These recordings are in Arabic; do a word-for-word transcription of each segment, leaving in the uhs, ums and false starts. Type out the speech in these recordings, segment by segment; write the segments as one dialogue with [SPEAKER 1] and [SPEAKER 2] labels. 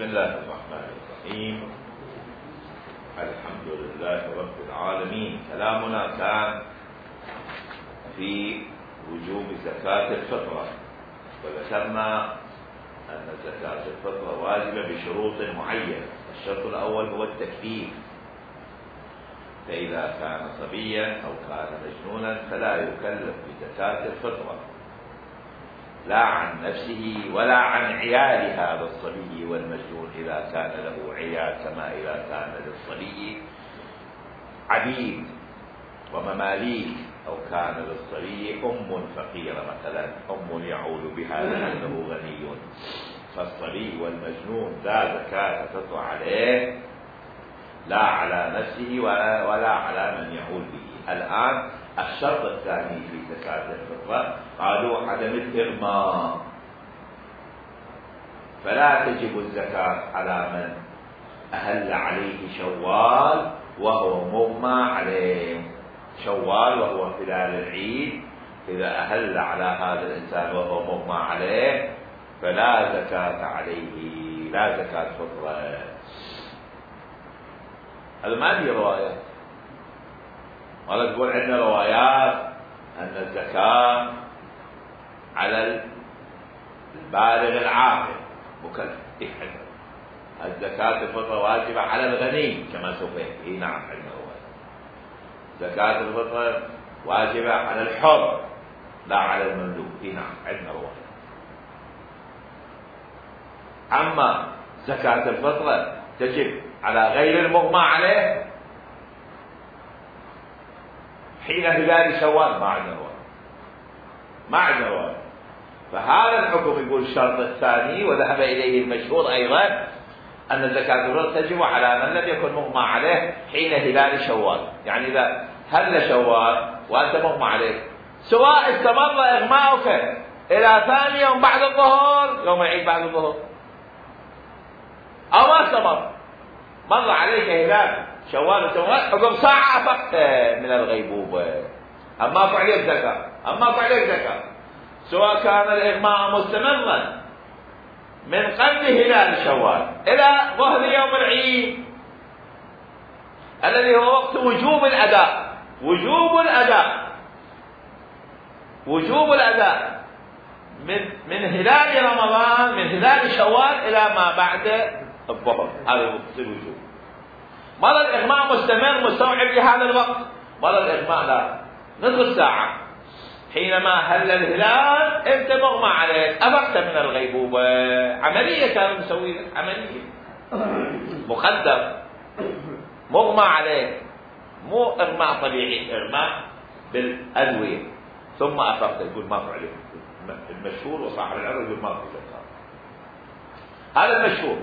[SPEAKER 1] بسم الله الرحمن الرحيم. الحمد لله رب العالمين. كلامنا كان في وجوب زكاة الفطرة، وذكرنا أن زكاة الفطرة واجبة بشروط معينة. الشرط الأول هو التكليف، فإذا كان صبيا أو كان مجنونا فلا يكلف بزكاة الفطرة، لا عن نفسه ولا عن عيال هذا الصبي والمجنون إذا كان له عيال، كما إذا كان للصبي عبيد ومماليك، أو كان للصبي أم فقيرة مثلا، أم يعول بها لأنه غني، فالصبي والمجنون لا زكاة تطلع عليه، لا على نفسه ولا, ولا على من يعول به. الآن الشرط الثاني في زكاة الفطرة قالوا عدم الإغماء، فلا تجب الزكاة على من أهل عليه شوال وهو مغمى عليه. شوال وهو خلال العيد، إذا أهل على هذا الإنسان وهو مغمى عليه فلا زكاة عليه، لا زكاة فطرة. هذا ما في روايات، ولا تقول عندنا روايات أن الزكاة على البالغ العاقل مكلف. الزكاة الفطرة واجبة على الغني كما سوف يأتي. نعم عندنا رواية. زكاة الفطرة واجبة على الحر لا على المملوك. نعم عندنا رواية. أما زكاة الفطرة تجب على غير المغمى عليه حين هلال شوال، ما عندنا رواية، ما عندنا رواية. فهذا الحكم يقول الشرط الثاني، وذهب إليه المشهور أيضا، أن زكاة الفطر تجب على من لم يكن مغمى عليه حين هلال شوال. يعني إذا هل شوال وأنت مغمى عليك، سواء استمر إغماؤك إلى ثاني يوم بعد الظهر، يوم العيد بعد الظهر، أو ما استمر، مر عليك هلال شوال حكم ساعة أفقت من الغيبوبة، أما عليك زكاة، أما عليك زكاة، سواء كان الإغماء مستمرا من قبل هلال شوال إلى ظهر يوم العيد الذي هو وقت وجوب الأداء. وجوب الأداء وجوب الأداء من من هلال رمضان، من هلال شوال إلى ما بعد الظهر، هذا وقت الوجوب. مر الإغماء مستمر مستوعب لهذا الوقت، مر الإغماء لا، نصف ساعة، حينما هل الهلال انت مغمى عليك، أفقت من الغيبوبة. عملية كانوا مسوين، عملية مقدر، مغمى عليك، مو إغماء طبيعي، إغماء بالأدوية، ثم أفقت. يقول ما عليك. المشهور وصاحب العرض يقول ما في زكاة، هذا المشهور.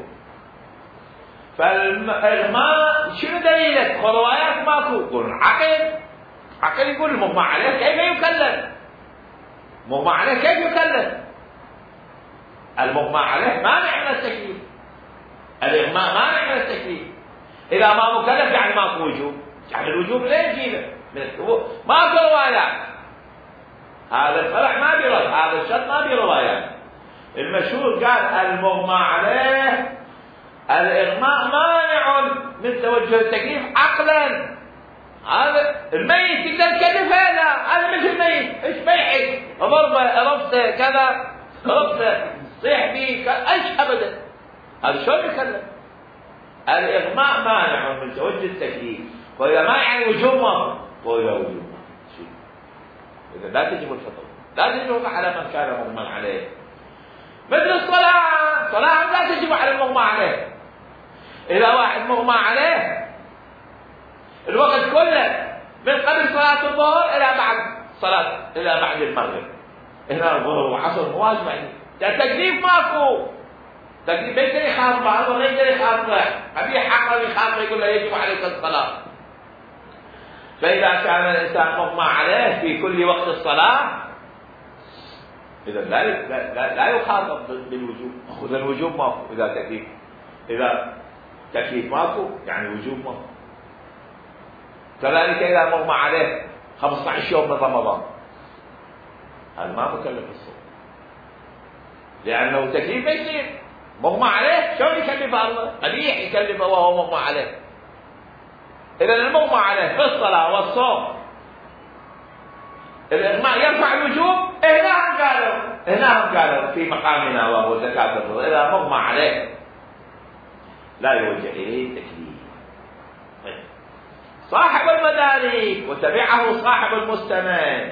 [SPEAKER 1] فالإغماء شنو دليلك؟ روايات ماكو. يقول عقل، عقل يقول المغمى عليه كيف يكلف؟ مغمى عليه كيف يكلف؟ المغمى عليه مانع من التكليف، الإغماء مانع من التكليف. إذا ما مكلف يعني ماكو وجوب، يعني الوجوب ليه يجيبه؟ ماكو روايات. هذا الفرع ما برد، هذا الشرط ما بروايات. المشهور قال المغمى عليه الإغماء مانع من توجه التكليف عقلا. هذا الميت تقدر تكلف هذا، هذا مش الميت، ايش بيحك؟ ضربه، رفسه، كذا، رفسه، صيح بيه، ايش ابدا. هذا شلون يكلف؟ الإغماء مانع من توجه التكليف، وإذا ما يعني وجوب ما وإذا وجوب ما إذا لا تجب الفطر، لا تجب على من كان مغمى عليه. مثل الصلاة، الصلاة لا تجب على المغمى عليه. إذا واحد مغمى عليه الوقت كله من قبل صلاة الظهر إلى بعد صلاة إلى بعد المغرب، هنا الظهر وعصر مواجب عليه، التكليف ماكو. تكليف ما يقدر يخاطبه، هذا ما يقدر يخاطبه، أبي حق يخاطبه يقول له يجب عليك الصلاة. فإذا كان الإنسان مغمى عليه في كل وقت الصلاة إذا لا لا لا يخاطب بالوجوب. إذا الوجوب ماكو، إذا تكليف، إذا تكليف ماكو يعني وجوب ماكو. كذلك إذا مغمى عليه خمسة عشر يوم من رمضان، هذا ما مكلف الصوم، لأنه تكليف ما يصير، مغمى عليه شلون يكلفه الله؟ قبيح يكلفه وهو مغمى عليه. إذا المغمى عليه في الصلاة والصوم الإغماء يرفع الوجوب. هنا هم قالوا هنا هم قالوا في مقامنا وهو زكاة الفطر إذا مغمى عليه لا يوجه إليه التكليف. صاحب المدارك وتبعه صاحب المستمع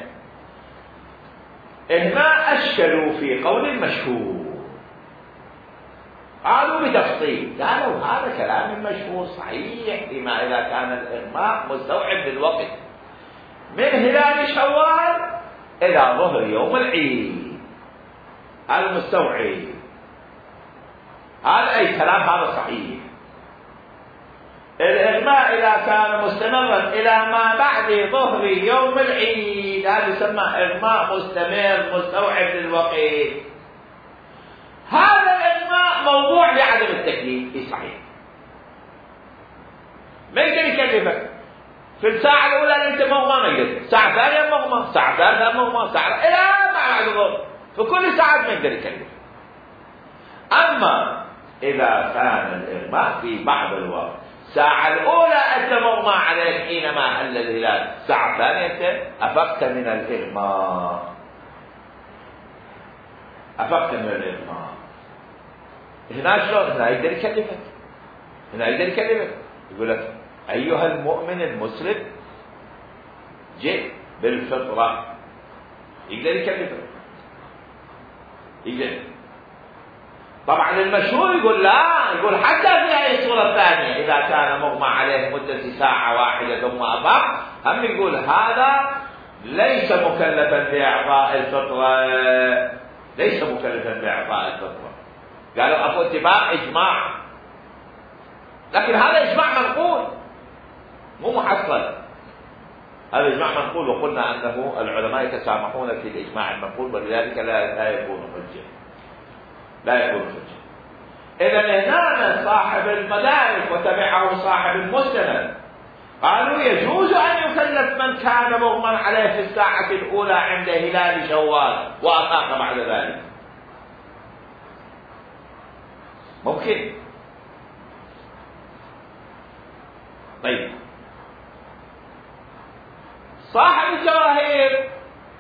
[SPEAKER 1] هنا أشكلوا في قول المشهور، قالوا بتفصيل، قالوا هذا كلام المشهور صحيح فيما إذا كان الإغماء مستوعب للوقت من هلال شوال إلى ظهر يوم العيد، هذا مستوعب، هذا أي كلام هذا صحيح. الإغماء إذا كان مستمرا إلى ما بعد ظهر يوم العيد هذا يسمى إغماء مستمر مستوعب للوقت. هذا الإغماء موضوع لعدم التكليف. إيه صحيح، ما يمكن يكلفك في الساعة الأولى أنت مغمى، ما يقدر، الساعة الثانية مغمى، الساعة الثالثة مغمى، الساعة إلى ما بعد الظهر، في كل ساعة ما يقدر يكلف. أما إذا كان الإغماء في بعض الوقت، الساعة الأولى أنت مغمى عليك حينما هل الهلال، الساعة الثانية أنت أفقت من الإغماء، أفقت من الإغماء. هنا شلون؟ هنا يقدر يكلفك، هنا يقدر يكلفك، يقول لك أيها المؤمن المسلم جئ بالفطرة، يقدر يكلفك، يقدر. طبعا المشهور يقول لا، يقول حتى في هذه الصورة الثانية إذا كان مغمى عليه مدة ساعة واحدة ثم أفاق، هم يقول هذا ليس مكلفا بإعطاء الفطرة، ليس مكلفا بإعطاء الفطرة. قالوا أبو اتفاق إجماع، لكن هذا إجماع منقول مو محصل، هذا إجماع منقول، وقلنا أنه العلماء يتسامحون في الإجماع المنقول ولذلك لا لا يكون حجة، لا يكون حجة. إذا هنا صاحب المدارك وتبعه صاحب المسند قالوا يجوز أن يكلف من كان مغمى عليه في الساعة الأولى عند هلال شوال وأفاق بعد ذلك، ممكن. طيب صاحب الجواهر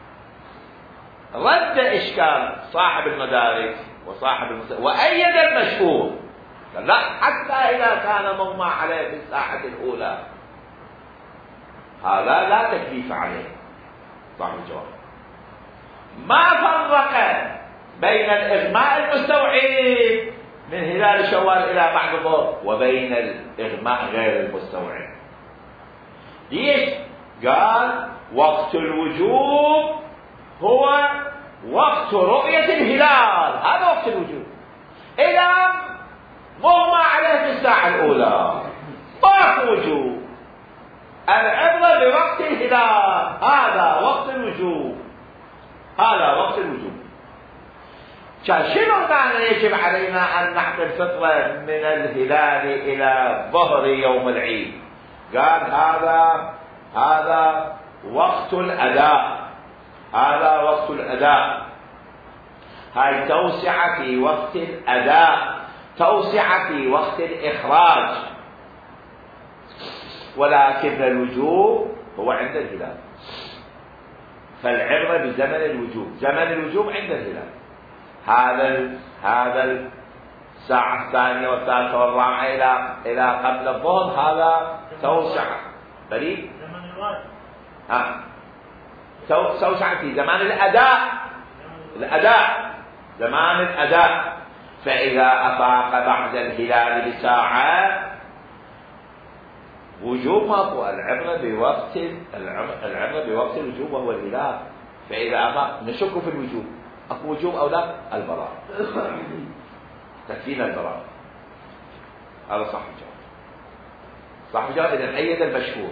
[SPEAKER 1] رد إشكال صاحب المدارك وصاحب المسند وأيد المشهور، قال لا، حتى إذا كان مغمى عليه في الساعة الأولى هذا لا تكليف عليه. صاحب الجواهر ما فرق بين الإغماء المستوعب من هلال شوال إلى بعد الظهر وبين الإغماء غير المستوعب. ليش؟ قال وقت الوجوب هو وقت رؤية الهلال، هذا وقت الوجوب. إذا مغمى عليه في الساعة الأولى وقت وجوب، العبرة بوقت الهلال، هذا وقت الوجوب، هذا وقت الوجوب. شنو معنى يجب علينا أن نعطي الفطرة من الهلال إلى ظهر يوم العيد؟ قال هذا هذا وقت الأداء، هذا وقت الأداء، هاي توسعة في وقت الأداء، توسعة في وقت الإخراج، ولكن الوجوب هو عند الهلال، فالعبرة بزمن الوجوب، زمن الوجوب عند الهلال. هذا هذا الساعة الثانية والثالثة والرابعة إلى إلى قبل الظهر هذا توسعة بريد
[SPEAKER 2] زمن الواجب،
[SPEAKER 1] ها توسعة في زمان الأداء، الأداء زمان الأداء. فإذا أفاق بعد الهلال بساعة وجوب ماكو، العبرة بوقت العبرة بوقت الوجوب وهو الهلال. فإذا أفاق نشك في الوجوب، أكو وجوب أو لا؟ البراء، تكفينا البراء. هذا صح الجواب، صح الجواب. إذا أيد المشهور.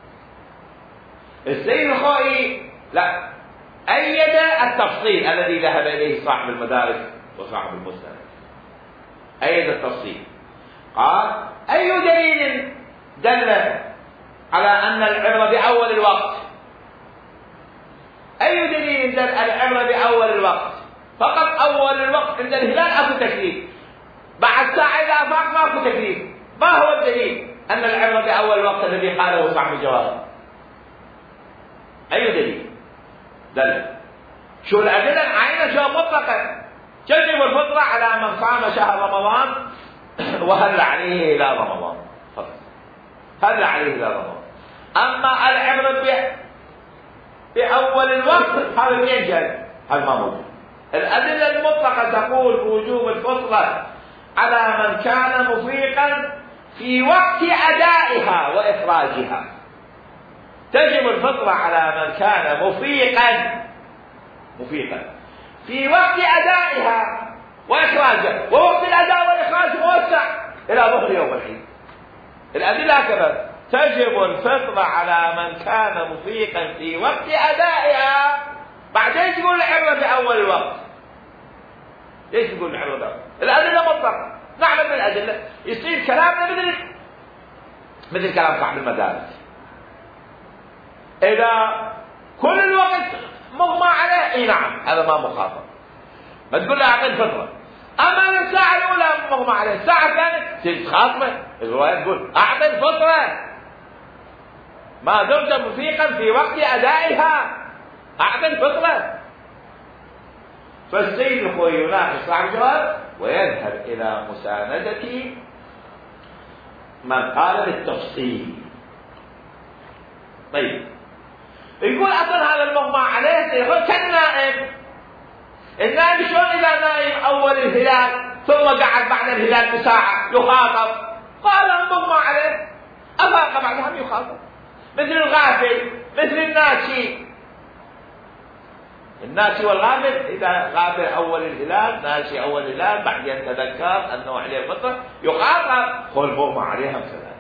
[SPEAKER 1] السيد الخوئي لا، أيد التفصيل الذي ذهب إليه صاحب المدارك وصاحب المسند، أيد التفصيل. قال أي دليل دل على أن العبرة بأول الوقت؟ أي دليل دل العبرة بأول الوقت؟ فقط أول الوقت عند الهلال أكو تكليف. بعد ساعة إذا أفاق ماكو تكليف. ما هو الدليل أن العبرة بأول وقت الذي قاله صاحب الجواب؟ أي دليل؟ دليل شو الأدلة العينة شو مطلقا تجب الفطرة على من صام شهر رمضان وهل عليه إلى رمضان فقط، هل عليه إلى رمضان. أما العبرة بأول الوقت هذا من جاء؟ هذا ما موجود. الأدلة المطلقة تقول بوجوب الفطرة على من كان مفيقا في وقت أدائها وإخراجها. تجب الفطرة على من كان مفيقا مفيقا في وقت أدائها وإخراجها، ووقت الأداء والإخراج موسع إلى ظهر يوم العيد. الأدلة هكذا: تجب الفطرة على من كان مفيقا في وقت أدائها. بعدين تقول العبرة بأول الوقت. ليش تقول العبرة بأول؟ الأدلة مطلقة، نعلم الأدلة، يصير كلامنا مثل مثل كلام صاحب المدارس. إذا كل الوقت مغمى عليه، اي نعم هذا ما مخاطب، ما تقول له اعطي الفطره. اما الساعه الاولى مغمى عليه، الساعه الثانيه تصير تخاطبه. الروايه تقول اعطي الفطره ما دمت مفيقا في وقت ادائها، اعطي الفطره. فالسيد الخوي يناقش صاحب الجواب ويذهب الى مسانده من قال بالتفصيل. طيب يقول اصلا هذا المغمى عليه سيكون كالنائم. النائم شلون اذا نايم اول الهلال ثم قعد بعد الهلال بساعه يخاطب؟ قال المغمى عليه افاق بعدها يخاطب، مثل الغافل مثل الناسي. الناسي والغافل اذا غافل اول الهلال ناسي اول الهلال بعدين تذكر انه عليه فطره يخاطب، هو المغمى عليه كذلك.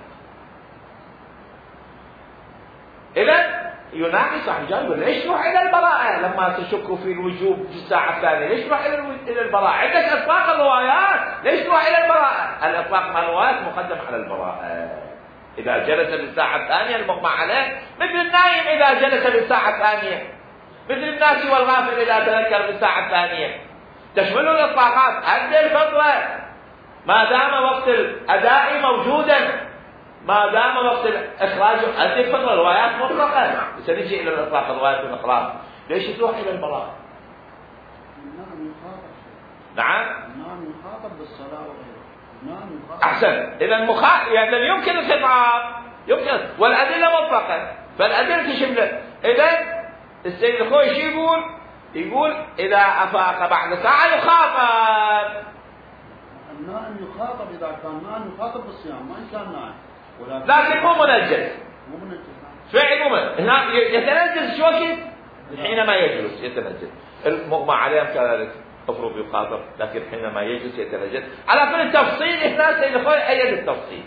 [SPEAKER 1] اذا يناقش صاحب الجواب ليش تروح الى البراءه لما تشك في الوجوب في الساعه الثانيه؟ ليش تروح الى الى البراءه؟ عندك اطلاق الروايات، ليش تروح الى البراءه؟ الاطلاق مع الروايات مقدم على البراءه. اذا جلس للساعه الثانيه المغمى عليه مثل النايم اذا جلس للساعه الثانيه، مثل الناس والغافل اذا تذكر للساعه الثانيه. تشمل الاطلاقات. ادي الفطره ما دام وقت الاداء موجودا، ما دام وقت الاخراج ادي الفطره. الروايات مطلقه، سنجي الى الاطلاق الروايات والاقرار. ليش تروح الى البراءه؟
[SPEAKER 2] نعم يخاطب.
[SPEAKER 1] نعم
[SPEAKER 2] نعم يخاطب بالصلاه وغيره. نعم يخاطب.
[SPEAKER 1] احسن. اذا مخاطب يعني يمكن الخطاب، يمكن، والادله مطلقه، فالادله تشمل. اذا السيد الخوي شو يقول؟ يقول اذا افاق بعد ساعه يخاطب.
[SPEAKER 2] النائم يخاطب اذا كان نائم يخاطب بالصيام، ما ان كان نائم.
[SPEAKER 1] لكن مو منجز.
[SPEAKER 2] مو منجز.
[SPEAKER 1] فعل مو منجز. هنا يتنجز شو وقت؟ حينما يجلس يتنجز. المغمى عليهم كذلك المفروض يخاطب، لكن حينما يجلس يتنجز. على كل التفصيل هنا السيد الخوي أيد التفصيل.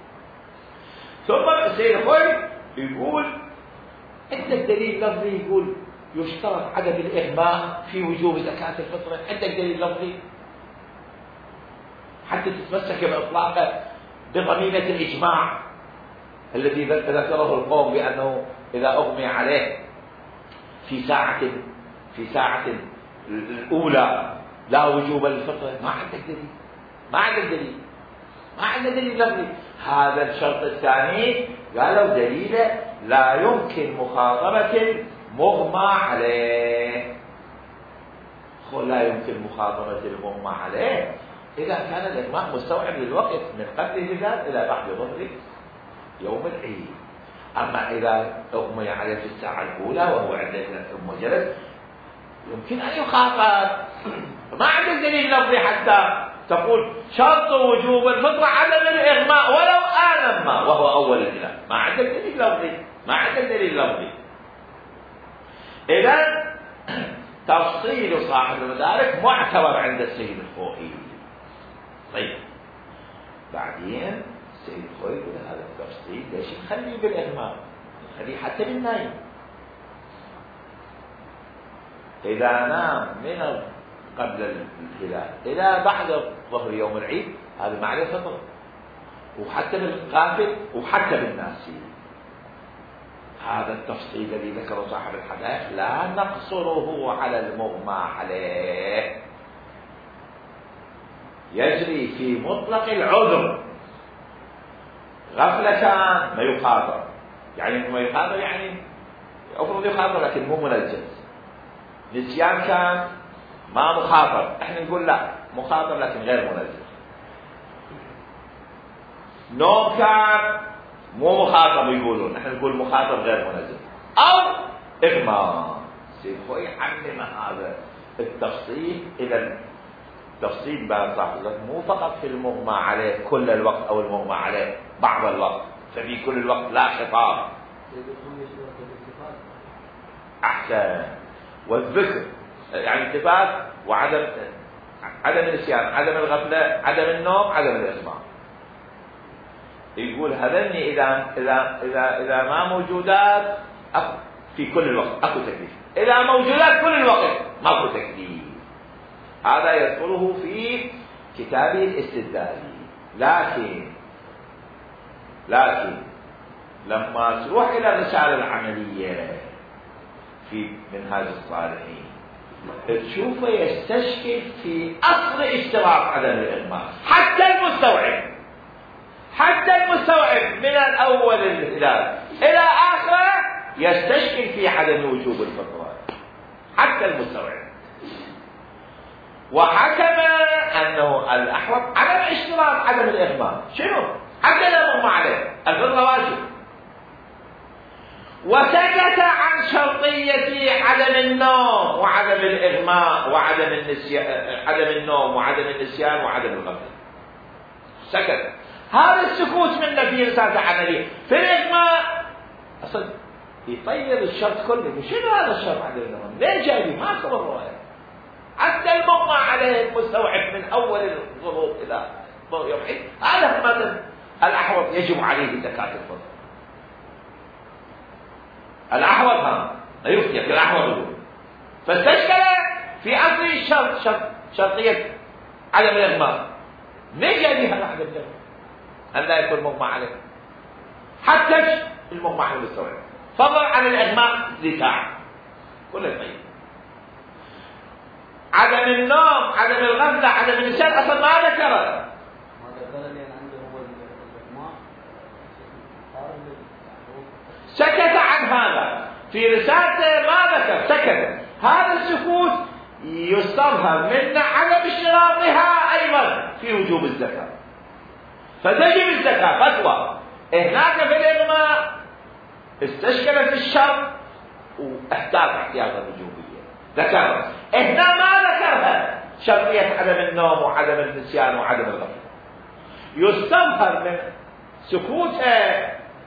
[SPEAKER 1] ثم السيد الخوي يقول عندك دليل لفظي يقول يشترط عدم الإغماء في وجوب زكاة الفطرة؟ عندك دليل لفظي حتى تتمسك بإطلاقه بضميمة الإجماع الذي ذكره القوم بأنه إذا أغمي عليه في ساعة في ساعة الأولى لا وجوب للفطرة؟ ما عندك دليل، ما عندك دليل، ما عندك دليل لفظي. هذا الشرط الثاني قالوا دليله لا يمكن مخاطبة المغمى عليه. لا يمكن مخاطبة المغمى عليه إذا كان الإغماء مستوعب للوقت من قبل الهلال إلى بعد ظهر يوم العيد. أما إذا أغمي عليه في الساعة الأولى وهو عند ثم جلس يمكن أن يخاطب. ما عندك دليل لفظي حتى تقول شرط وجوب الفطرة عدم الإغماء ولو آن ما وهو أول الهلال. ما عندك دليل لفظي، ما عندك دليل لفظي. إذا تفصيل صاحب المدارك معتبر عند السيد الخوئي. طيب بعدين السيد الخوئي يقول هذا التفصيل ليش نخليه بالإغماء؟ نخليه حتى بالنايم. إذا نام من قبل الهلال إلى بعد ظهر يوم العيد هذا ما عليه فطر، وحتى بالغافل وحتى بالناسي. هذا التفصيل الذي ذكره صاحب الحدائق لا نقصره على المغمى عليه. يجري في مطلق العذر. غفلة كان ما يخاطر، يعني ما يخاطر يعني أفرض يخاطر لكن مو منجز. نسيان كان ما مخاطر، احنا نقول لا مخاطر لكن غير منجز. نوم كان مو مخاطر يقولون، احنا نقول مخاطر غير منجز. أو إغماء. سيبقوا يعلم هذا التفصيل إلى التفصيل بين صاحب مو فقط في المغمى عليه كل الوقت أو المغمى عليه بعض الوقت، ففي كل الوقت لا خطاب. أحسن. والذكر يعني اتفاق وعدم عدم النسيان، عدم الغفلة، عدم النوم، عدم الإغماء. يقول هذني إذا إذا إذا إذا ما موجودات في كل الوقت أكو تكليف، إذا موجودات كل الوقت ماكو تكليف. هذا يذكره في كتابه الاستدلالي. لكن لكن لما تروح إلى الرسالة العملية في منهاج الصالحين تشوفه يستشكل في أصل اشتراط عدم الإغماء. حتى المستوعب حتى المستوعب من الأول الهلال إلى آخره يستشكل في عدم وجوب الفطرة، حتى المستوعب. وحكم أنه الأحوط عدم اشتراط عدم الإغماء. شنو؟ حتى لا مغمى عليه الفطرة واجب. وسكت عن شرطية عدم النوم وعدم الإغماء وعدم النسيان، عدم النوم وعدم النسيان وعدم الغفلة. سكت. هذا السكوت منه في رسالة عملية. في الإغماء أصلا يطير الشرط كله. شنو هذا الشرط عدم النوم؟ ليه جايبه؟ ما خبر رواية. حتى المغمى عليه المستوعب من أول الظهور إلى ضوء يوم العيد، هذا مثلا الأحوط يجب عليه زكاة الفطر. الأحوط هم يفتي في الأحوط يقول. فاستشكل في أصل الشرط شرط شرطية عدم الإغماء. ليه جايبه هذا عدم الإغماء؟ أن لا يكون مغمى عليه. حتى المغمى عليه المستوعب. فضل عن الإغماء لساعة. كل الطيب. عدم النوم، عدم الغفلة، عدم النسيان أصلا ما ذكره.
[SPEAKER 2] ما ذكر لأن عنده هو الإغماء.
[SPEAKER 1] سكت عن هذا في رسالته، ما ذكر، سكت. هذا السكوت يستظهر من عدم اشتراطها أيضا في وجوب الزكاة. فتجب الزكاة فتوى. هناك في الإغماء استشكل في الشرط واحتاج احتياط الوجوبية ذكر. هنا ما ذكرها شرطية عدم النوم وعدم النسيان وعدم الغفلة. يستظهر من سكوته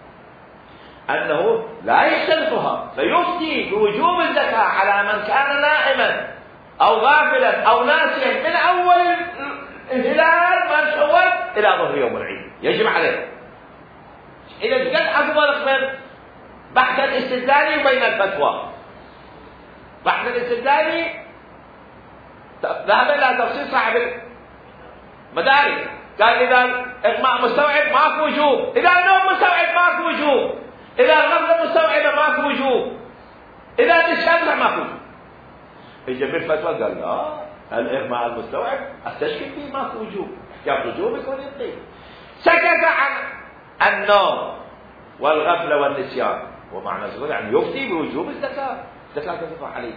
[SPEAKER 1] أنه لا يشترطها، فيفتي بوجوب الزكاة على من كان نائما أو غافلا أو ناسيا من أول الهلال ما شوال إلى ظهر يوم العيد، يجب عليه. إذا قد أفضل من بحث الاستدلالي بين الفتوى. بحث الاستدلالي ذهب إلى تفصيل صاحب المدارك، قال إذا إغماء مستوعب ماكو وجوب، إذا النوم مستوعب ماكو وجوب، إذا الغفلة مستوعبة ماكو وجوب، إذا الشمس ماكو وجوب. إجا بالفتوى قال لا، الإغماء المستوعب استشكل فيه ماكو وجوب، احتياط وجوب يكون يطيب. سكت عن النوم والغفلة والنسيان، ومعنى ذلك يعني يفتي بوجوب الزكاة، الزكاة تدفع عليه.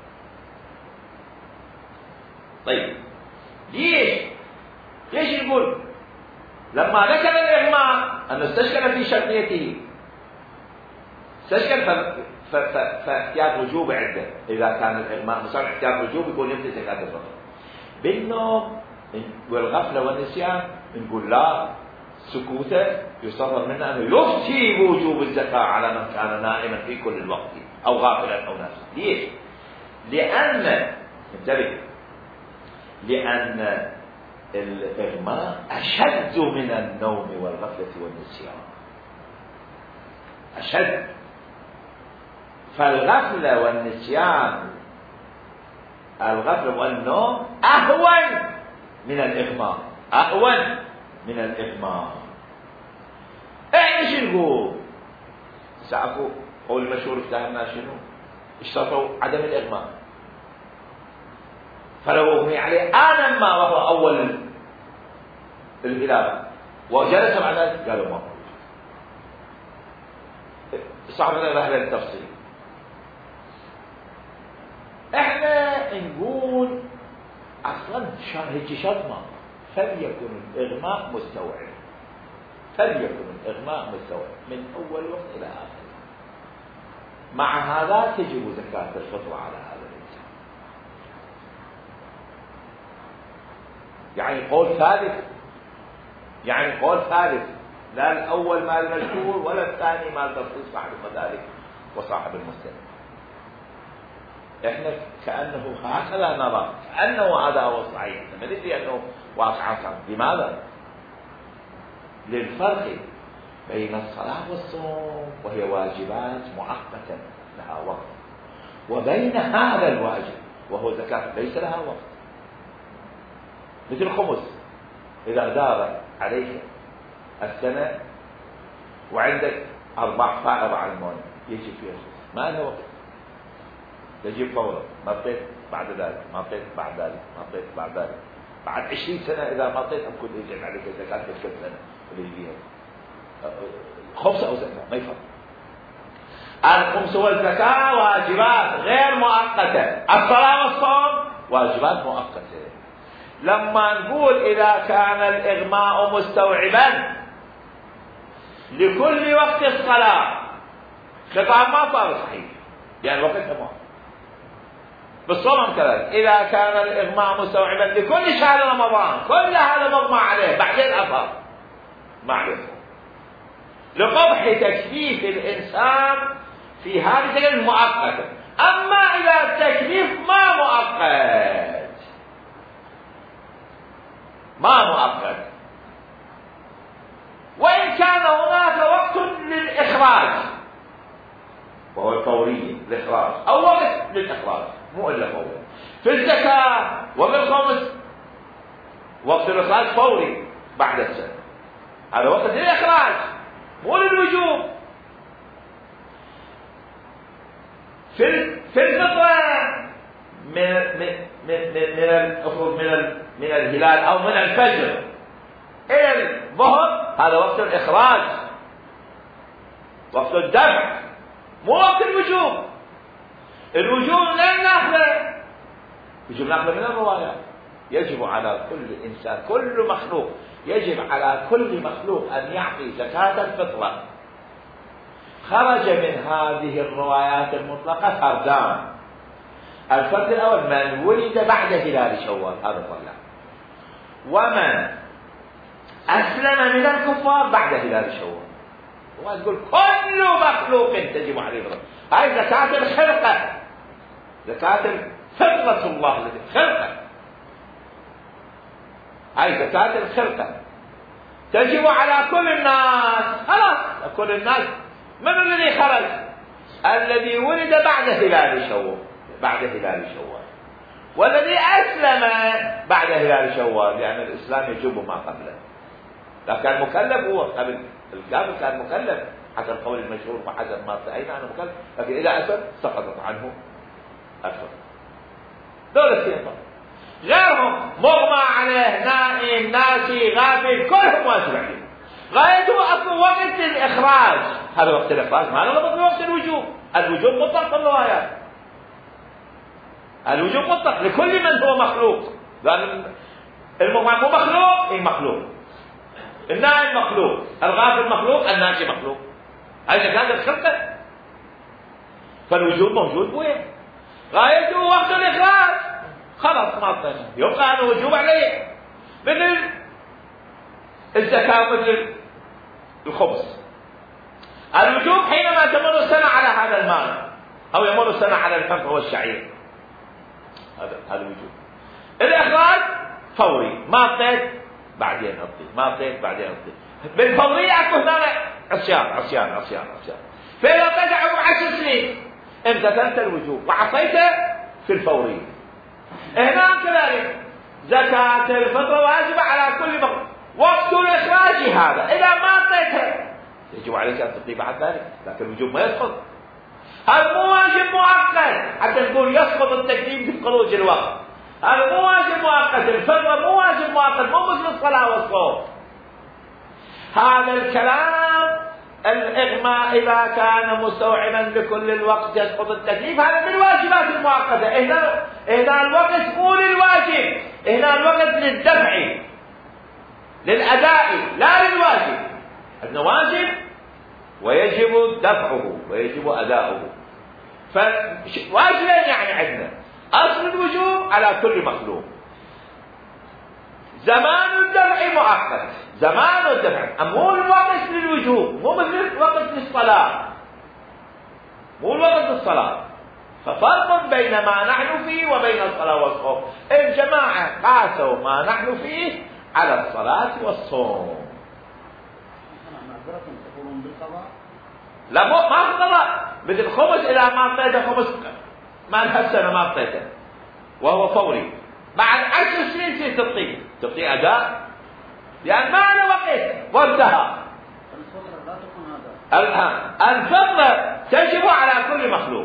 [SPEAKER 1] طيب ليش؟ ليش نقول لما ذكر الإغماء أنه استشكل في شرطيته، استشكل فاحتياط وجوب عنده. إذا كان الإغماء مسمى احتياط وجوب يكون يفتي زكاة الفطر. بالنوم والغفلة والنسيان نقول لا، سكوته يصدر منه أنه يفتي بوجوب الزكاة على من كان نائما في كل الوقت أو غافلا أو ناسيا. ليش؟ لأن انتبه، لأن الإغماء أشد من النوم والغفلة والنسيان، أشد. فالغفلة والنسيان، الغفلة والنوم أهون من الإغماء، أهون من الإغماء. إيش نقول؟ سأقول قول المشهور افتهمنا شنو؟ اشترطوا عدم الإغماء، فلو أغمي عليه آنما وهو أول الهلال وجلس بعد ذلك قالوا ما موجود. صعب على أهل التفصيل. احنا نقول اصلا هيك شرط ما فليكن الاغماء مستوعب، فليكن الاغماء مستوعب من اول وقت الى اخر. مع هذا تجب زكاة الفطر على هذا الانسان. يعني قول ثالث، يعني قول ثالث، لا الاول مال المشهور ولا الثاني مال تخصيص صاحب المدارك وصاحب المستند. احنا كأنه هكذا نرى، كأنه هذا هو الصحيح، ما ندري أنه واقعا صحيح. لماذا؟ للفرق بين الصلاة والصوم وهي واجبات مؤقتة لها وقت، وبين هذا الواجب وهو زكاة ليس لها وقت. مثل الخمس، إذا دار عليك السنة وعندك أربع فائض على المال يجي فيها الخمس، ما لها وقت، تجيب فورا، ما طيت بعد ذلك، ما طيت بعد ذلك، ما طيت بعد ذلك، بعد عشرين سنة إذا ما طيت أمكن يجب عليك زكاة كل سنة اللي يجيها خمسة أو زكاة ما يفرق. الخمس والزكاة واجبات غير مؤقتة، الصلاة والصوم واجبات مؤقتة. لما نقول إذا كان الإغماء مستوعبا لكل وقت الصلاة خطاب ما صار صحيح، يعني وقتها ما. بالصوم كذلك، إذا كان الإغماء مستوعبا لكل شهر رمضان كل هذا مغمى عليه بعدين أفضل ما عليه لقبح تكليف الإنسان في هذه التكليف المؤقتة. أما إذا التكليف ما مؤقت، ما مؤقت وإن كان هناك وقت للإخراج وهو الفوري الإخراج أو وقت للإخراج مو إلا فوري. في الزكاة وبالخمس وقت الإخراج فوري بعد السنة، هذا وقت للإخراج مو للوجوب. في في الفطرة من من من من من من الهلال أو من الفجر إلى الظهر هذا وقت الإخراج، وقت الدفع مو وقت الوجوب. الوجوب لن ناخذه، يجب ناخذه من الروايات. يجب على كل إنسان، كل مخلوق، يجب على كل مخلوق أن يعطي زكاة الفطرة. خرج من هذه الروايات المطلقة فردان. الفرد الأول من ولد بعد هلال شوال هذا طلع، ومن أسلم من الكفار بعد هلال شوال. وتقول كل مخلوق تجب عليه الفطرة. هاي زكاة الخلقة، زكاة فطرة الله التي خلقة، هاي زكاة الخلقة تجب على كل الناس. خلاص كل الناس. من الذي خرج؟ الذي ولد بعد هلال شوال، بعد هلال شوال، والذي أسلم بعد هلال شوال، لأن يعني الإسلام يجب ما قبله. لكن كان مكلف هو قبل الكافر، كان مكلف حسب القول المشهور وحسب ما سأينا عنه مكلف، لكن إذا أسلم سقطت عنه الفطرة. دول السيطة غيرهم مغمى عليه، نائم، ناسي، غافل، كلهم واجب عليه. غايته أصل وقت الإخراج، هذا وقت الإخراج ما له وقت الوجوب. الوجوب مطلق في الروايات، الوجوب مطلق لكل من هو مخلوق، لأن المغمى مو مخلوق، إيه مخلوق، النائم مخلوق، الغافل مخلوق، الناسي مخلوق. هذا كان الخلقة، فالوجوب موجود وين؟ غايته وقت الإخراج، خلاص ما طلع يبقى الوجوب عليه. مثل الزكاة مثل الخبز، الوجوب حينما تمر السنة على هذا المال أو يمر السنة على الحنطة والشعير، هذا هذا الوجوب. الإخراج فوري، ما أعطيت بعدين أعطي، ما أعطيت بعدين أعطي. بالفورية أكو هنا عصيان عصيان عصيان عصيان. فإذا أعطيت عمر عشر سنين امتثلت الوجوب وعطيته في الفورية. هنا كذلك زكاة الفطرة واجبة على كل مخلوق. وقت الإخراج هذا إذا ما أعطيته يجب عليك أن تطيب بعد ذلك، لكن الوجوب ما يسقط. هذا مو واجب مؤقت حتى نقول يسقط التكليف بخروج الوقت. هذا مو واجب مؤقت، الفطرة مو واجب مؤقت، مو مثل الصلاة والصوم. هذا الكلام الإغماء إذا كان مستوعبا لكل الوقت يسقط التكليف، هذا من الواجبات المؤقتة. هنا هنا الوقت مو للواجب، هنا الوقت للدفع للأداء لا للواجب. عندنا واجب ويجب دفعه ويجب أداؤه. فواجبين يعني عندنا أصل الوجوب على كل مخلوق، زمان الدفع مؤقت، زمان الدفع مو الوقت للوجوب، مو مثل الوقت للصلاة، مو الوقت للصلاة. ففرق بين ما نحن فيه وبين الصلاة والصوم. الجماعة قاسوا ما نحن فيه على الصلاة والصوم. لا مو ما في قضاء، مثل خمس إذا ما أعطيته خمس ما لها سنة ما أعطيته وهو فوري، بعد عشر سنين تصير تعطيه تعطيه أداء لأن ما له وقت وانتهى. الفطرة تجب على كل مخلوق،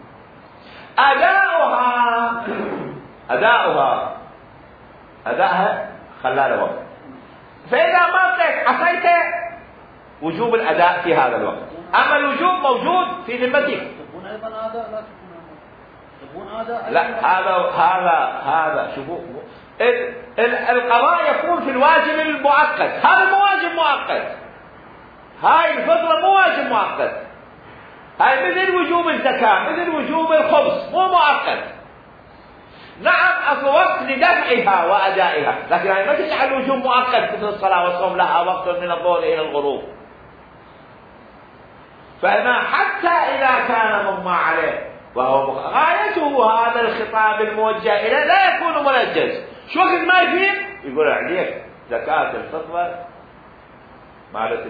[SPEAKER 1] أداؤها أداؤها أداءها خلال وقت. فإذا ما أعطيت عصيته وجوب الأداء في هذا الوقت، أما الوجوب موجود في ذمتك.
[SPEAKER 2] تكون أيضا أداء لا تكون أداء؟
[SPEAKER 1] لا هذا هذا هذا شوفوا القضاء يكون في الواجب المؤقت، هذا مو واجب مؤقت، هاي الفطرة مو واجب مؤقت، هاي مثل وجوب الزكاة مثل وجوب الخبز مو مؤقت. نعم أصل وقت لدفعها وأدائها، لكن هاي ما تجعل وجوب مؤقت مثل الصلاة والصوم لها وقت من الظهر إلى الغروب. فهنا حتى إذا كان مغمى عليه وهو غايته هذا الخطاب الموجه إليه لا يكون منجز، شو وقت ما يفيد يقول عليك زكاة الفطرة مالت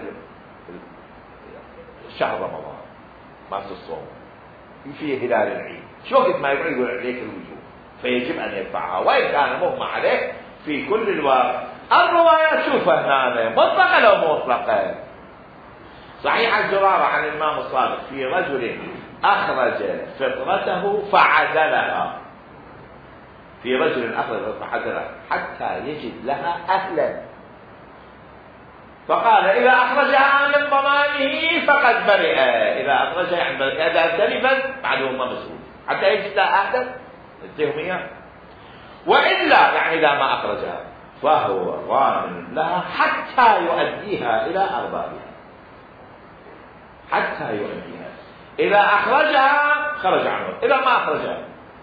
[SPEAKER 1] الشهر رمضان مالت الصوم في هلال العيد، شو وقت ما يقول يقول عليك الوجوب، فيجب أن يدفعها وإن كان مغمى عليه في كل الوقت. الروايات شوفها هنا مطلقة لو مطلقة. صحيح الزرارة عن الإمام الصادق في رجل أخرج فطرته فعزلها، في رجل أخرج فعزلها حتى يجد لها أهلا، فقال إذا أخرجها من ضمانه فقد برئ، إذا أخرجها يعني برئ، إذا تلفت بعده ما مسؤول حتى يجد لها أهلا التهمية، وإلا يعني إذا ما أخرجها فهو ضامن لها حتى يؤديها إلى أربابها، حتى يؤديها. إذا أخرجها خرج عنه، إذا ما أخرجها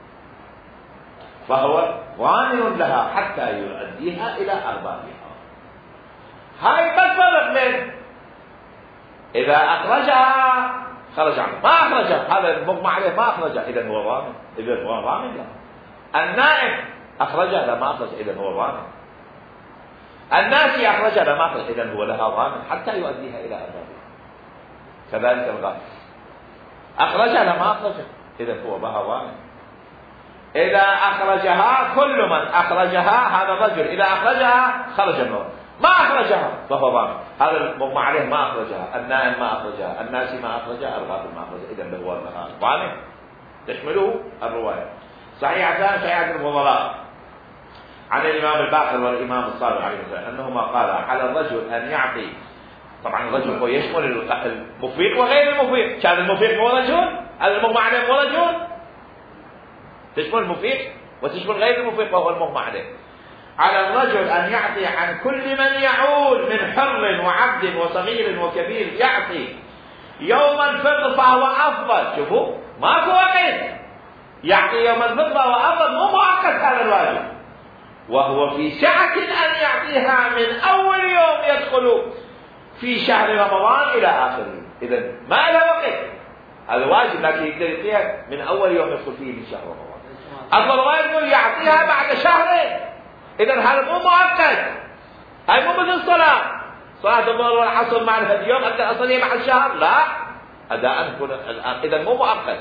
[SPEAKER 1] فهو ضامن لها حتى يؤديها إلى أربابها. هاي بتفرق من إذا أخرجها خرج عنه، ما أخرجها هذا المغمى عليه ما أخرجها إذا هو ضامن، إذا هو ضامن لها. النائم أخرجها لما أخرج إذا هو ضامن، الناسي أخرجها لما أخرج إذا هو لها ضامن حتى يؤديها إلى أربابها. كذلك الغائب أخرجها لما أخرجها إذا هو بها ضامن. إذا أخرجها كل من أخرجها هذا الرجل إذا أخرجها خرج النور، ما أخرجها فهو ضامن. هذا المغمى عليه ما أخرجها، النائم ما أخرجها، الناسي ما أخرجها، الغافل ما أخرجها، إذا هو ضامن. تشمله الرواية. صحيحتان صحيحة الفضلاء عن الإمام الباقر والإمام الصادق عليه السلام أنهما قال على الرجل أن يعطي، طبعا الرجل هو يشمل المفيق وغير المفيق، كان المفيق مو رجل، المغمى عليه مو رجل، تشمل المفيق وتشمل غير المفيق وهو المغمى عليه. على الرجل أن يعطي عن كل من يعول من حر وعبد وصغير وكبير، يعطي يوم الفطر فهو أفضل. شوفوا ماكو وقت، يعطي يوم الفطر فهو أفضل، مو مؤقت هذا الواجب، وهو في سعة أن يعطيها من أول يوم يدخل في شهر رمضان إلى آخره، إذا ما له وقت، هذا واجب لكن يقدر يعطيها من أول يوم يدخل فيه في شهر رمضان. أصل الواجب يعطيها بعد شهرين، إذا هذا مو مؤقت، هاي مو مثل الصلاة، صلاة الظهر والعصر مع اليوم أنت أصلي مع الشهر، لا أداء يكون الآن، إذا مو مؤقت.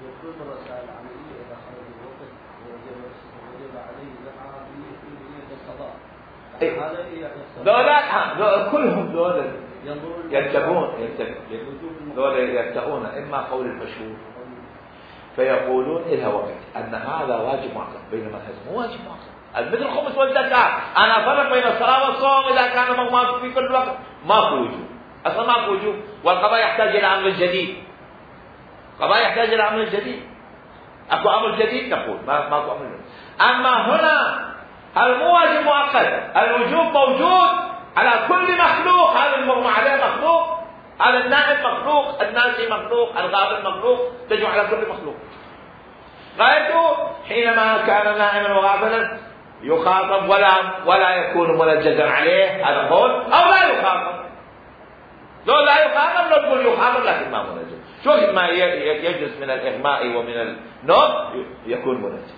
[SPEAKER 1] دولة كلهم دولة يتبعون دولة يتبعون إما قول المشهور فيقولون إلها وقت أن هذا واجب مؤقت، بينما هذا مو واجب مؤقت. مثل الخمس والزكاة، أنا أفرق بين الصلاة والصوم إذا كان ماكو في كل وقت، ماكو وجوب، أصلا ماكو وجوب، والقضاء يحتاج إلى أمر جديد. القضاء يحتاج إلى أمر جديد. أكو أمر جديد نقول ما ماكو أمر جديد. أما هنا هذا مو واجب مؤقت، الوجوب موجود على كل مخلوق، هذا المغمى عليه مخلوق، هذا النائم مخلوق، الناسي مخلوق، الغافل مخلوق، تجب على كل مخلوق. غايته حينما كان نائما وغافلا يخاطب ولا ولا يكون منجزا عليه، هذا قول، او لا يخاطب. لو لا يخاطب لو تقول يخاطب لكن ما منجز. شو ما يجلس من الاغماء ومن النوم يكون منجز.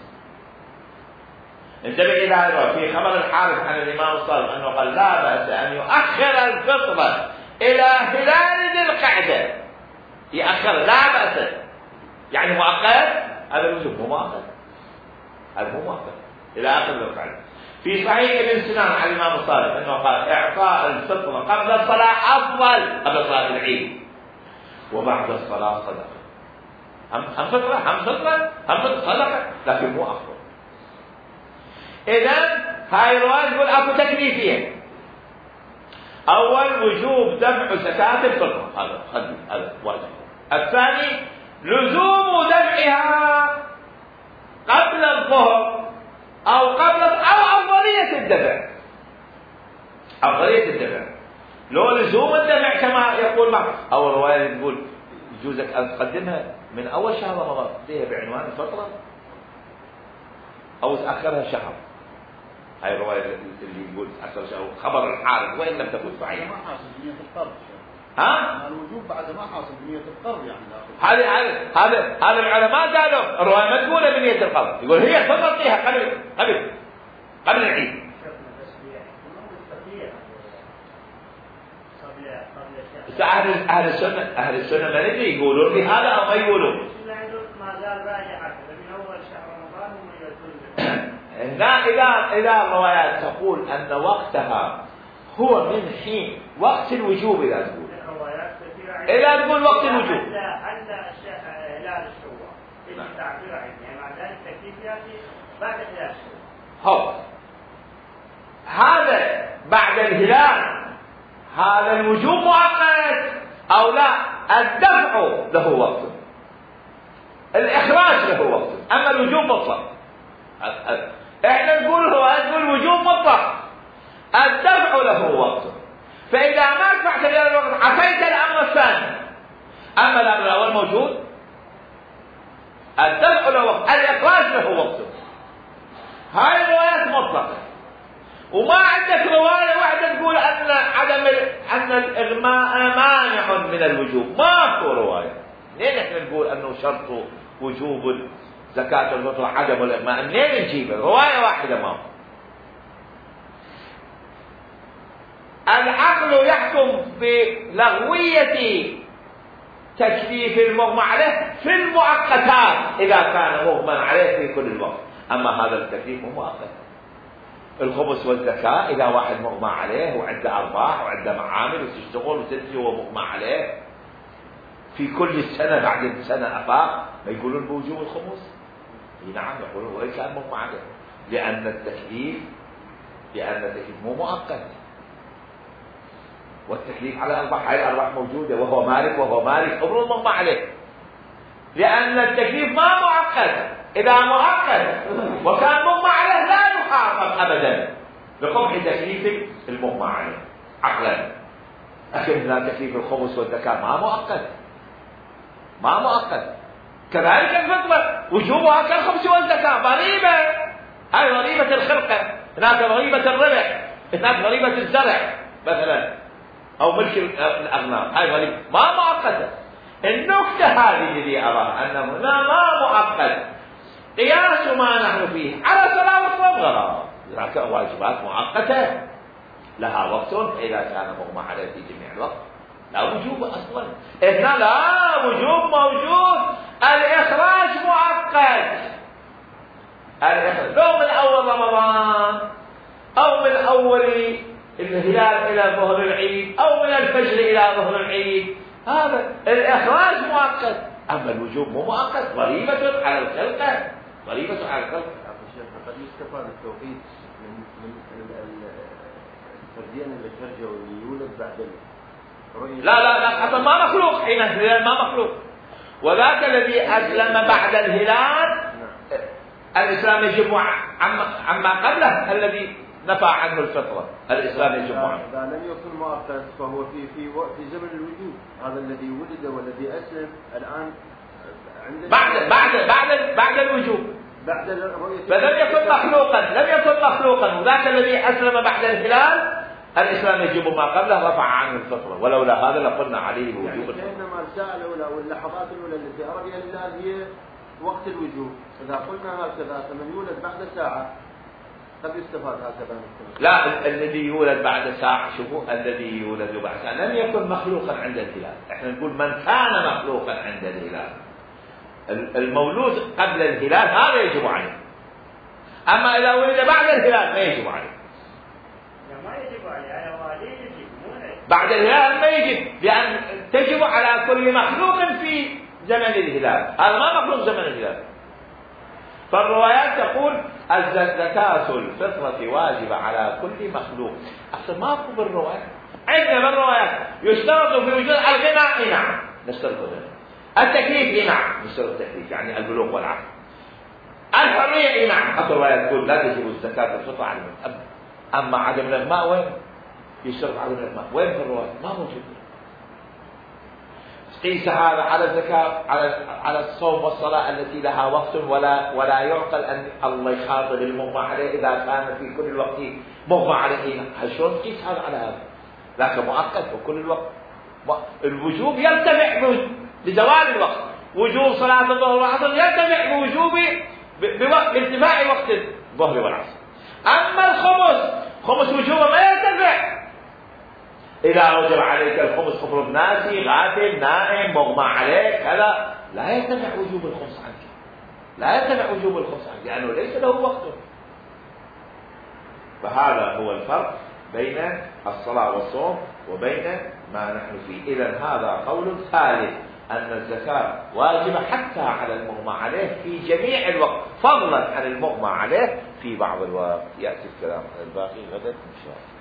[SPEAKER 1] انتبه الى هذا في خبر الحارث عن الامام الصادق انه قال لا باس ان يؤخر الفطره الى هلال ذي القعده، يأخر لا باس، يعني مؤقت، هذا الوجوب مو مؤقت، هذا مو مؤقت الى اخر ذي القعده. في صحيح ابن سنان عن الامام الصادق انه قال اعطاء الفطره قبل الصلاه افضل، قبل صلاه العيد، وبعد الصلاه صدقه. هم هم فطره هم فطره هم فطره صدقه، لكن مو افضل. إذن هاي الرواية تقول أكو تكليفية. أول وجوب دفع زكاة الفطرة، هذا هذا واجب. الثاني لزوم دفعها قبل الظهر أو قبل أو أفضلية الدفع. أفضلية الدفع. لو لزوم الدفع كما يقول بعض، أول رواية تقول يجوزك أن تقدمها من أول شهر رمضان فيها بعنوان الفطرة أو تأخرها شهر. هاي الرواية اللي يقول أكثر شهر خبر الحارث وإن لم تكن صحيحة.
[SPEAKER 2] ما حاصل بنية القرض.
[SPEAKER 1] ها؟
[SPEAKER 2] الوجوب بعد ما حاصل بنية القرض يعني.
[SPEAKER 1] هذا هذا هذا العلماء قالوا الرواية ما تقول بنية القرض، يقول هي تفضل فيها قبل قبل قبل العيد. أهل أهل السنة أهل السنة ما ندري يقولون بهذا أو ما يقولون.
[SPEAKER 3] ما زال راجعة من أول شهر رمضان وما يزول.
[SPEAKER 1] لا إذا إذا الروايات تقول أن وقتها هو من حين وقت الوجوب، إذا تقول إذا تقول وقت الوجوب
[SPEAKER 3] عند هلال الشوال اللي تعبير يعني مع ذلك التكليف يأتي بعد هلال الشوال.
[SPEAKER 1] هو هذا بعد الهلال، هذا الوجوب مؤقت أو لا؟ الدفع له وقت، الإخراج له وقت، أما الوجوب مطلق. احنا نقول هو نقول وجوب مطلق، الدفع له وقت، فإذا ما دفعت إلى الوقت عصيت الأمر الثاني. أما الأمر الأول موجود، الدفع له وقت، الإخراج له وقت. هاي الروايات مطلقة، وما عندك رواية واحدة تقول أن عدم أن الإغماء مانع من الوجوب، ماكو رواية. ليه نحن نقول أنه شرط وجوب زكاة الفطر عدم الإغماء؟ منين نجيبه؟ رواية واحدة ما. العقل يحكم بلغوية تكليف المغمى عليه في المؤقتات إذا كان مغمى عليه في كل الوقت، أما هذا التكليف مو مؤقت. الخبز والزكاة إذا واحد مغمى عليه وعنده أرباح وعنده معامل وتشتغل وتنتج وهو مغمى عليه في كل السنة بعد السنة أفاق، ما يقولون بوجوب الخمس؟ نعم يقولون وإن كان مغمى عليه، لأن التكليف لأن التكليف مو مؤقت، والتكليف على الأرباح، هاي الأرباح موجودة وهو مالك وهو مالك أمر مغمى عليه، لأن التكليف ما مؤقت. إذا مؤقت وكان مغمى عليه لا يحافظ أبدا بقبح تكليف المغمى عليه عقلا. لكن لا، تكليف الخمس والزكاة ما مؤقت، ما مؤقت. كذلك الفطرة وجوبها كالخمس والزكاة ضريبة، هاي ضريبة الخلقة، هناك ضريبة الربح، هناك ضريبة الزرع مثلا أو ملك الأغنام، هاي ضريبة ما مؤقتة. النكتة هذه الذي أراها أنه هنا ما مؤقت، قياس ما نحن فيه على صلاة والصوم غرام، هناك واجبات مؤقتة لها وقت، إذا كان مغمى عليه في جميع الوقت لا وجوب أصلا. هنا لا وجوب موجود، الإخراج مؤقت. الإخراج لو من أول رمضان أو من أول الهلال إلى ظهر العيد أو من الفجر إلى ظهر العيد، هذا الإخراج مؤقت. أما الوجوب مو مؤقت، ضريبة على الخلقة، ضريبة على الخلقة.
[SPEAKER 4] قد يستفاد التوقيت من من الفردين اللي ترجعوا اللي يولد بعد الرؤية.
[SPEAKER 1] لا لا لا حتى ما مخلوق، حين الهلال ما مخلوق. وذاك الذي أسلم بعد الهلال الإسلام يجب عما عما قبله الذي نفى عنه الفطرة، الإسلام يجب عنه.
[SPEAKER 4] إذا لم يكن مؤقت فهو في في في زمن الوجود، هذا الذي ولد والذي أسلم الآن عند
[SPEAKER 1] بعد بعد بعد بعد الوجوب،
[SPEAKER 4] بعد الرؤية،
[SPEAKER 1] فلم يكن مخلوقا، لم يكن مخلوقا. وذاك الذي أسلم بعد الهلال الإسلام يجب ما قبله، رفع عنه الفطرة. ولولا هذا لقلنا عليه بوجوب
[SPEAKER 4] يعني
[SPEAKER 1] الفطرة.
[SPEAKER 4] كأنما الساعة الأولى واللحظات الأولى التي أرى بها الهلال هي وقت الوجوب. إذا قلنا هكذا فمن يولد بعد ساعة قد يستفاد هكذا مثلا.
[SPEAKER 1] لا، الذي يولد بعد ساعة، شوفوا الذي يولد بعد ساعة لم يكن مخلوقا عند الهلال. احنا نقول من كان مخلوقا عند الهلال. المولود قبل الهلال هذا يجب عليه. أما إذا ولد بعد الهلال ما يجب عليه.
[SPEAKER 3] ما يجب عليه، على والديه يجب، مو عليه.
[SPEAKER 1] بعد الهلال ما يجب، لأن تجب على كل مخلوق في زمن الهلال، هذا ما مخلوق زمن الهلال. فالروايات تقول زكاة الفطرة واجبة على كل مخلوق. أصلا ماكو بالروايات، عندنا بالروايات يشترط في وجود الغنى، نعم نشترط الغنى. التكليف نعم نشترط التكليف، يعني البلوغ والعقل. الحرية نعم، حتى الروايات تقول لا تجب الزكاة الفطرة على المذهب. أما عدم الإغماء وين؟ يشترط عدم الإغماء وين في الرواية؟ ما موجود. قيس هذا على الزكاة، على على الصوم والصلاة التي لها وقت، ولا ولا يعقل أن الله يخاطب المغمى عليه إذا كان في كل الوقت مغمى عليه. شلون قيس هذا على هذا؟ لكن مؤقت وكل الوقت. الوجوب يرتفع بزوال الوقت، وجوب صلاة الظهر والعصر يرتفع بوجوب بوقت بارتفاع وقت الظهر والعصر. أما الخمس، خمس وجوبه ما يرتفع. إذا وجب عليك الخمس خفر ناسي غافل نائم مغمى عليك كذا، لا يرتفع وجوب الخمس عنك، لا يرتفع وجوب الخمس عنك لأنه ليس له وقت. فهذا هو الفرق بين الصلاة والصوم وبين ما نحن فيه. إذن هذا قول ثالث، أن الزكاة واجبة حتى على المغمى عليه في جميع الوقت، فضلا عن المغمى عليه في بعض الوقت. يأتي الكلام عن الباقي غدا إن شاء الله.